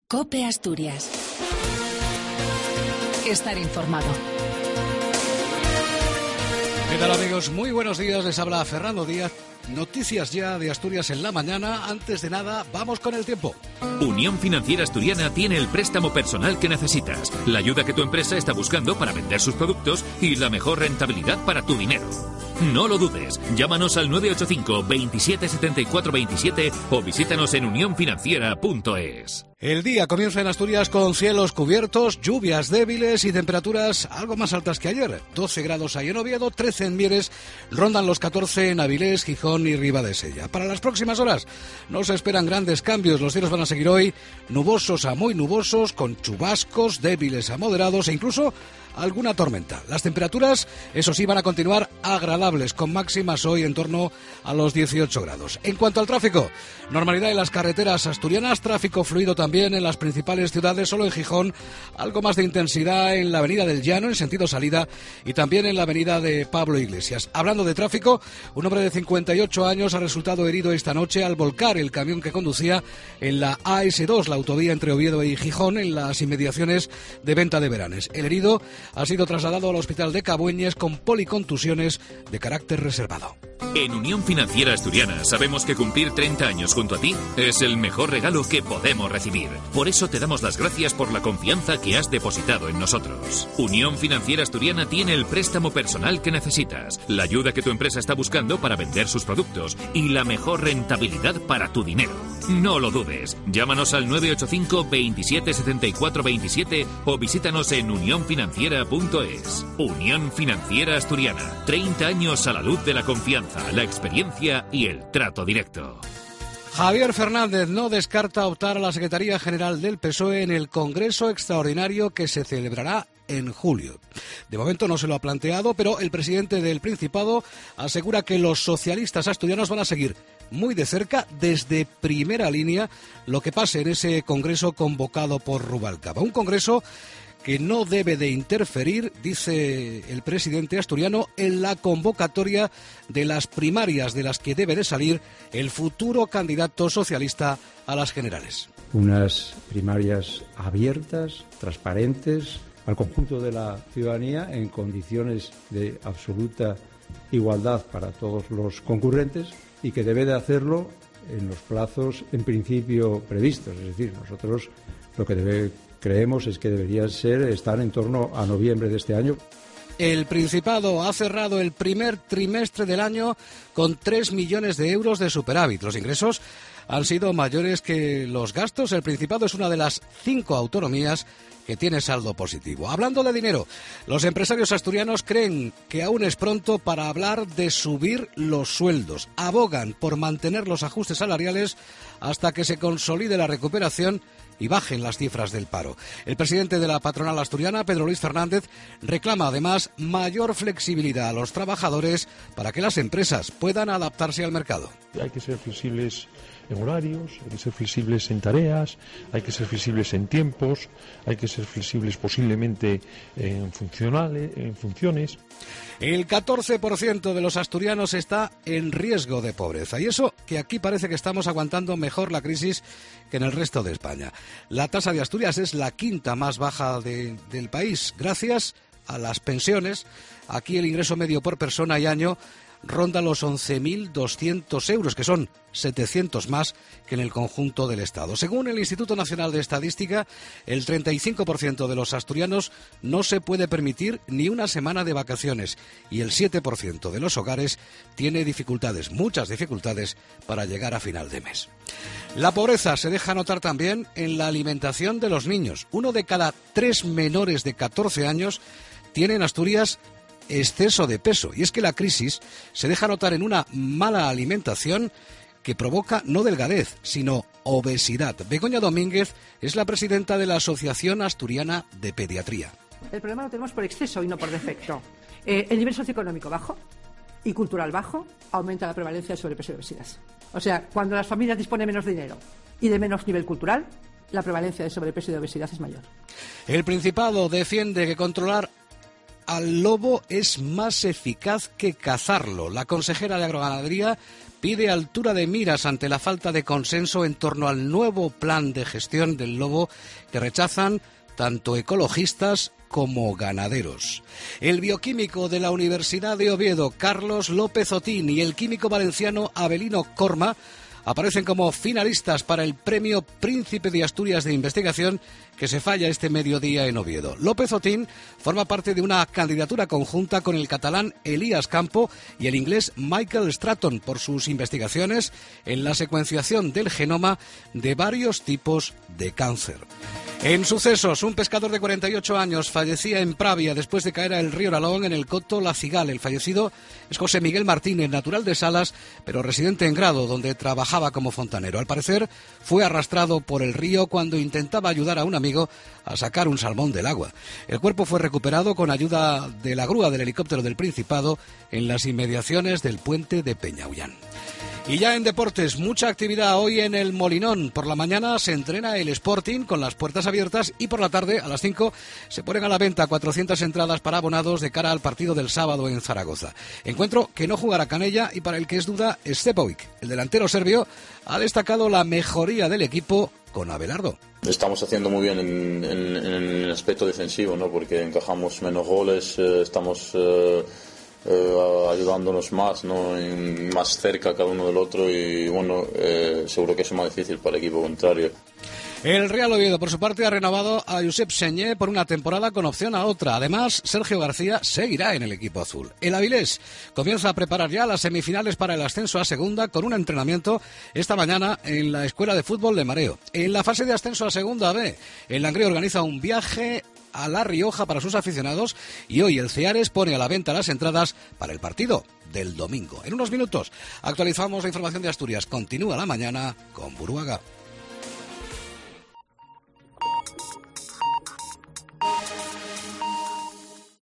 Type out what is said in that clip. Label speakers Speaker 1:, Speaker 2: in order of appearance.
Speaker 1: COPE Asturias. Estar informado.
Speaker 2: ¿Qué tal, amigos? Muy buenos días, les habla Fernando Díaz. Noticias ya de Asturias en la mañana. Antes de nada, vamos con el tiempo.
Speaker 3: Unión Financiera Asturiana tiene el préstamo personal que necesitas, la ayuda que tu empresa está buscando para vender sus productos y la mejor rentabilidad para tu dinero. No lo dudes, llámanos al 985 27 74 27 o visítanos en unionfinanciera.es.
Speaker 2: El día comienza en Asturias con cielos cubiertos, lluvias débiles y temperaturas algo más altas que ayer. 12 grados hay en Oviedo, 13 en Mieres, rondan los 14 en Avilés, Gijón y Ribadesella. Para las próximas horas no se esperan grandes cambios, los cielos van a seguir hoy nubosos a muy nubosos, con chubascos débiles a moderados e incluso alguna tormenta. Las temperaturas, eso sí, van a continuar agradables, con máximas hoy en torno a los 18 grados. En cuanto al tráfico, normalidad en las carreteras asturianas, tráfico fluido también en las principales ciudades, solo en Gijón, algo más de intensidad en la avenida del Llano, en sentido salida, y también en la avenida de Pablo Iglesias. Hablando de tráfico, un hombre de 58 años ha resultado herido esta noche al volcar el camión que conducía en la AS2, la autovía entre Oviedo y Gijón, en las inmediaciones de Venta de Beranes. El herido ha sido trasladado al hospital de Cabueñes con policontusiones de carácter reservado.
Speaker 3: En Unión Financiera Asturiana sabemos que cumplir 30 años junto a ti es el mejor regalo que podemos recibir. Por eso te damos las gracias por la confianza que has depositado en nosotros. Unión Financiera Asturiana tiene el préstamo personal que necesitas, la ayuda que tu empresa está buscando para vender sus productos y la mejor rentabilidad para tu dinero. No lo dudes, llámanos al 985 27 74 27 o visítanos en unionfinanciera.es. Unión Financiera Asturiana, 30 años a la luz de la confianza, la experiencia y el trato directo.
Speaker 2: Javier Fernández no descarta optar a la Secretaría General del PSOE en el Congreso Extraordinario que se celebrará en julio. De momento no se lo ha planteado, pero el presidente del Principado asegura que los socialistas asturianos van a seguir muy de cerca, desde primera línea, lo que pase en ese Congreso convocado por Rubalcaba. Un Congreso que no debe de interferir, dice el presidente asturiano, en la convocatoria de las primarias de las que debe de salir el futuro candidato socialista a las generales.
Speaker 4: Unas primarias abiertas, transparentes, al conjunto de la ciudadanía en condiciones de absoluta igualdad para todos los concurrentes y que debe de hacerlo en los plazos en principio previstos. Es decir, nosotros lo que creemos es que debería estar en torno a noviembre de este año.
Speaker 2: El Principado ha cerrado el primer trimestre del año con 3 millones de euros de superávit. Los ingresos han sido mayores que los gastos. El Principado es una de las 5 autonomías que tiene saldo positivo. Hablando de dinero, los empresarios asturianos creen que aún es pronto para hablar de subir los sueldos. Abogan por mantener los ajustes salariales hasta que se consolide la recuperación y bajen las cifras del paro. El presidente de la patronal asturiana, Pedro Luis Fernández, reclama además mayor flexibilidad a los trabajadores para que las empresas puedan adaptarse al mercado.
Speaker 5: Hay que ser flexibles en horarios, hay que ser flexibles en tareas, hay que ser flexibles en tiempos, hay que ser flexibles posiblemente en funciones.
Speaker 2: El 14% de los asturianos está en riesgo de pobreza, y eso que aquí parece que estamos aguantando mejor la crisis que en el resto de España. La tasa de Asturias es la quinta más baja del país, gracias a las pensiones. Aquí el ingreso medio por persona y año ronda los 11.200 euros, que son 700 más que en el conjunto del Estado. Según el Instituto Nacional de Estadística, el 35% de los asturianos no se puede permitir ni una semana de vacaciones y el 7% de los hogares tiene dificultades, muchas dificultades, para llegar a final de mes. La pobreza se deja notar también en la alimentación de los niños. 1 de cada 3 menores de 14 años tiene en Asturias exceso de peso, y es que la crisis se deja notar en una mala alimentación que provoca no delgadez, sino obesidad. Begoña Domínguez es la presidenta de la Asociación Asturiana de Pediatría.
Speaker 6: El problema lo tenemos por exceso y no por defecto. El nivel socioeconómico bajo y cultural bajo aumenta la prevalencia de sobrepeso y obesidad. O sea, cuando las familias disponen menos dinero y de menos nivel cultural, la prevalencia de sobrepeso y de obesidad es mayor.
Speaker 2: El Principado defiende que controlar al lobo es más eficaz que cazarlo. La consejera de Agroganadería pide altura de miras ante la falta de consenso en torno al nuevo plan de gestión del lobo que rechazan tanto ecologistas como ganaderos. El bioquímico de la Universidad de Oviedo, Carlos López Otín, y el químico valenciano Avelino Corma aparecen como finalistas para el Premio Príncipe de Asturias de Investigación que se falla este mediodía en Oviedo. López Otín forma parte de una candidatura conjunta con el catalán Elías Campo y el inglés Michael Stratton por sus investigaciones en la secuenciación del genoma de varios tipos de cáncer. En sucesos, un pescador de 48 años fallecía en Pravia después de caer al río Nalón en el coto La Cigal. El fallecido es José Miguel Martínez, natural de Salas, pero residente en Grado, donde trabajaba como fontanero. Al parecer, fue arrastrado por el río cuando intentaba ayudar a un amigo a sacar un salmón del agua. El cuerpo fue recuperado con ayuda de la grúa del helicóptero del Principado en las inmediaciones del puente de Peñaullán. Y ya en deportes, mucha actividad hoy en el Molinón. Por la mañana se entrena el Sporting con las puertas abiertas y por la tarde, a las 5, se ponen a la venta 400 entradas para abonados de cara al partido del sábado en Zaragoza. Encuentro que no jugará Canella y para el que es duda, Stepovic. El delantero serbio ha destacado la mejoría del equipo con Abelardo.
Speaker 7: Estamos haciendo muy bien en el aspecto defensivo, ¿no? Porque encajamos menos goles, estamos ayudándonos más, ¿no? Más cerca cada uno del otro y bueno, seguro que es más difícil para el equipo contrario.
Speaker 2: El Real Oviedo, por su parte, ha renovado a Josep Señé por una temporada con opción a otra. Además, Sergio García seguirá en el equipo azul. El Avilés comienza a preparar ya las semifinales para el ascenso a segunda con un entrenamiento esta mañana en la Escuela de Fútbol de Mareo. En la fase de ascenso a segunda B, el Langreo organiza un viaje a La Rioja para sus aficionados y hoy el Ceares pone a la venta las entradas para el partido del domingo. En unos minutos actualizamos la información de Asturias. Continúa la mañana con Buruaga.